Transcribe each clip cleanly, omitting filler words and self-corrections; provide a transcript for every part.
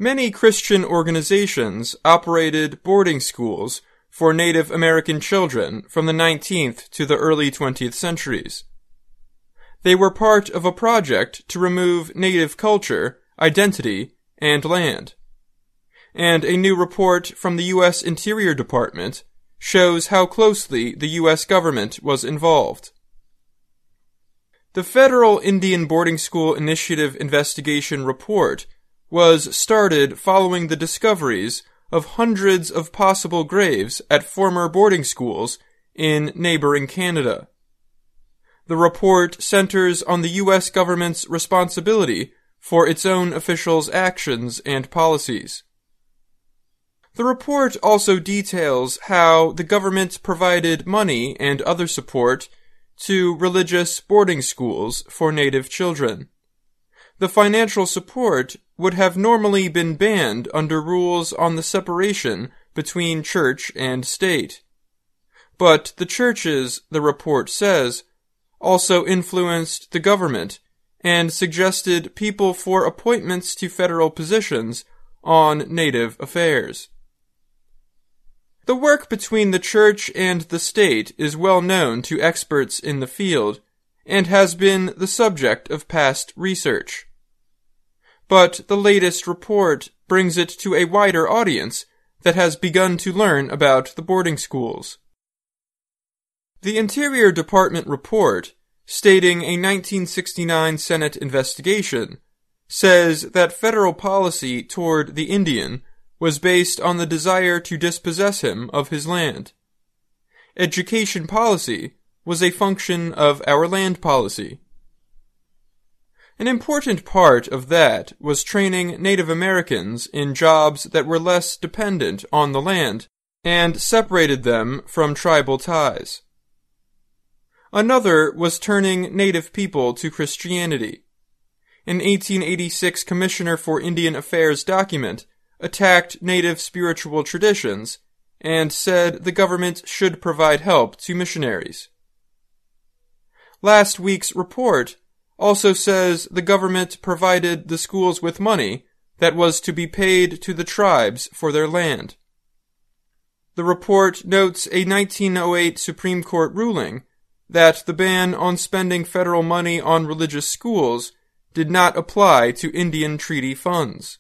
Many Christian organizations operated boarding schools for Native American children from the 19th to the early 20th centuries. They were part of a project to remove Native culture, identity, and land. And a new report from the U.S. Interior Department shows how closely the U.S. government was involved. The Federal Indian Boarding School Initiative Investigation Report was started following the discoveries of hundreds of possible graves at former boarding schools in neighboring Canada. The report centers on the U.S. government's responsibility for its own officials' actions and policies. The report also details how the government provided money and other support to religious boarding schools for Native children. The financial support would have normally been banned under rules on the separation between church and state. But the churches, the report says, also influenced the government and suggested people for appointments to federal positions on Native affairs. The work between the church and the state is well known to experts in the field and has been the subject of past research. But the latest report brings it to a wider audience that has begun to learn about the boarding schools. The Interior Department report, stating a 1969 Senate investigation, says that federal policy toward the Indian was based on the desire to dispossess him of his land. Education policy was a function of our land policy. An important part of that was training Native Americans in jobs that were less dependent on the land and separated them from tribal ties. Another was turning Native people to Christianity. An 1886 Commissioner for Indian Affairs document attacked Native spiritual traditions and said the government should provide help to missionaries. Last week's report also says the government provided the schools with money that was to be paid to the tribes for their land. The report notes a 1908 Supreme Court ruling that the ban on spending federal money on religious schools did not apply to Indian treaty funds.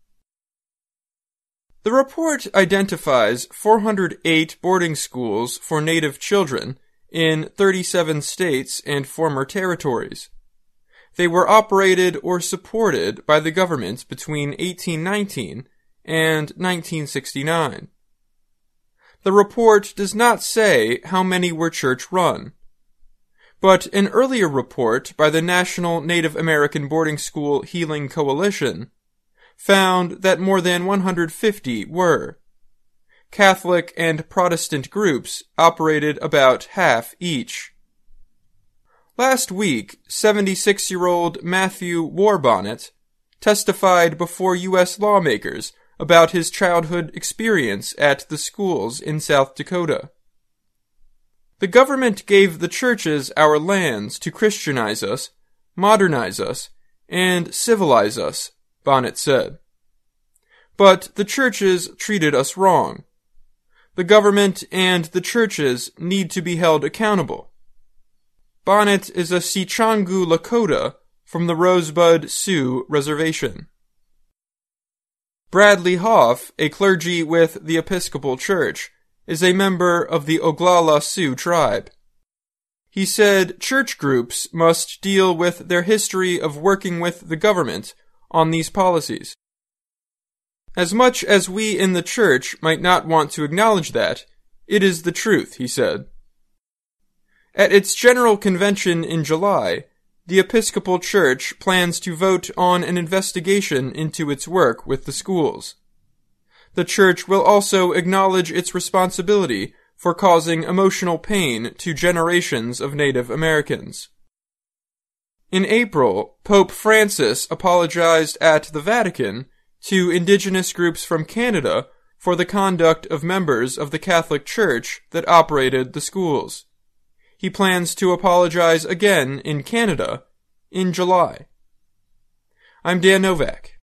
The report identifies 408 boarding schools for Native children in 37 states and former territories. They were operated or supported by the government between 1819 and 1969. The report does not say how many were church-run, but an earlier report by the National Native American Boarding School Healing Coalition found that more than 150 were. Catholic and Protestant groups operated about half each. Last week, 76-year-old Matthew Warbonnet testified before U.S. lawmakers about his childhood experience at the schools in South Dakota. The government gave the churches our lands to Christianize us, modernize us, and civilize us, Bonnet said. But the churches treated us wrong. The government and the churches need to be held accountable. Bonnet is a Sichangu Lakota from the Rosebud Sioux Reservation. Bradley Hoff, a clergy with the Episcopal Church, is a member of the Oglala Sioux tribe. He said church groups must deal with their history of working with the government on these policies. As much as we in the church might not want to acknowledge that, it is the truth, he said. At its General Convention in July, the Episcopal Church plans to vote on an investigation into its work with the schools. The church will also acknowledge its responsibility for causing emotional pain to generations of Native Americans. In April, Pope Francis apologized at the Vatican to indigenous groups from Canada for the conduct of members of the Catholic Church that operated the schools. He plans to apologize again in Canada in July. I'm Dan Novak.